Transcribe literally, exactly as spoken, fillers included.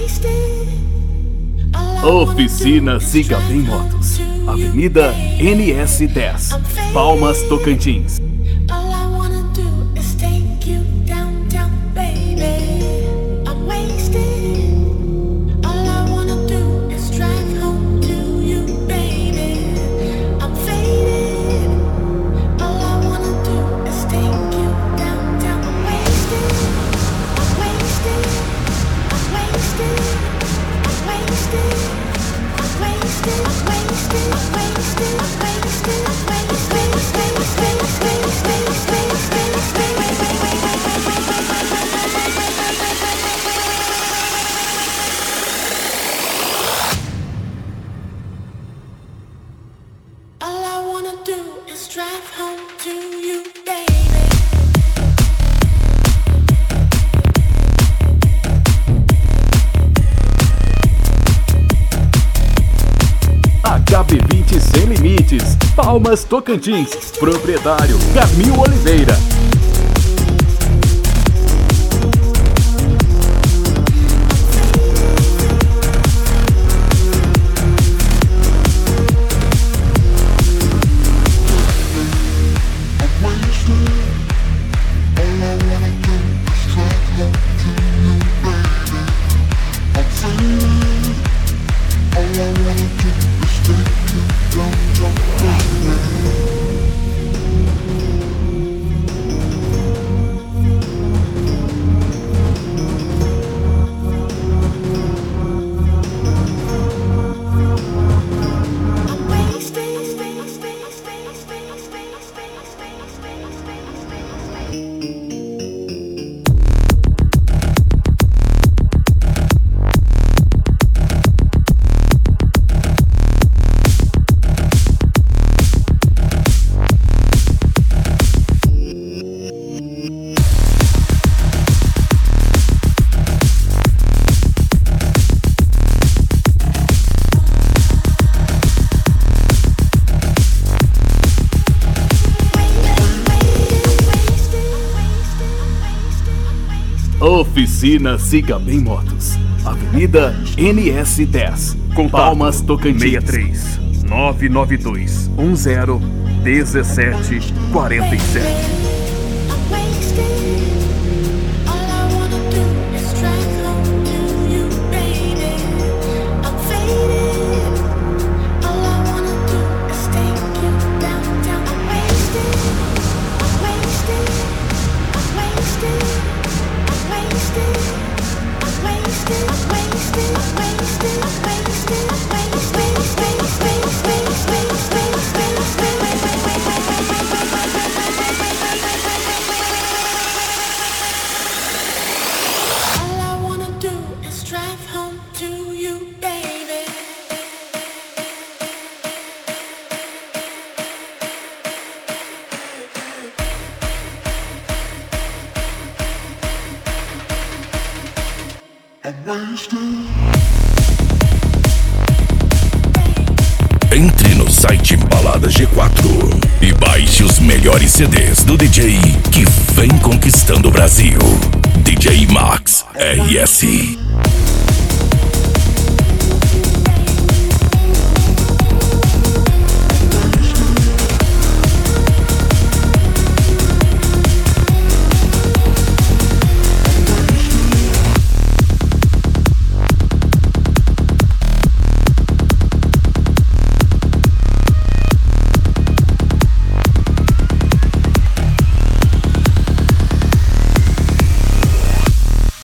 Oficina Siga Bem Motos, Avenida N S dez, Palmas, Tocantins. H B vinte Sem Limites, Palmas, Tocantins. Proprietário Camil Oliveira. Oficina Siga Bem Motos, Avenida N S dez, com Palmas, Tocantins. seis três nove nove dois um zero um sete quatro sete. Entre no site Balada G quatro e baixe os melhores C Ds do D J que vem conquistando o Brasil. D J Max R S.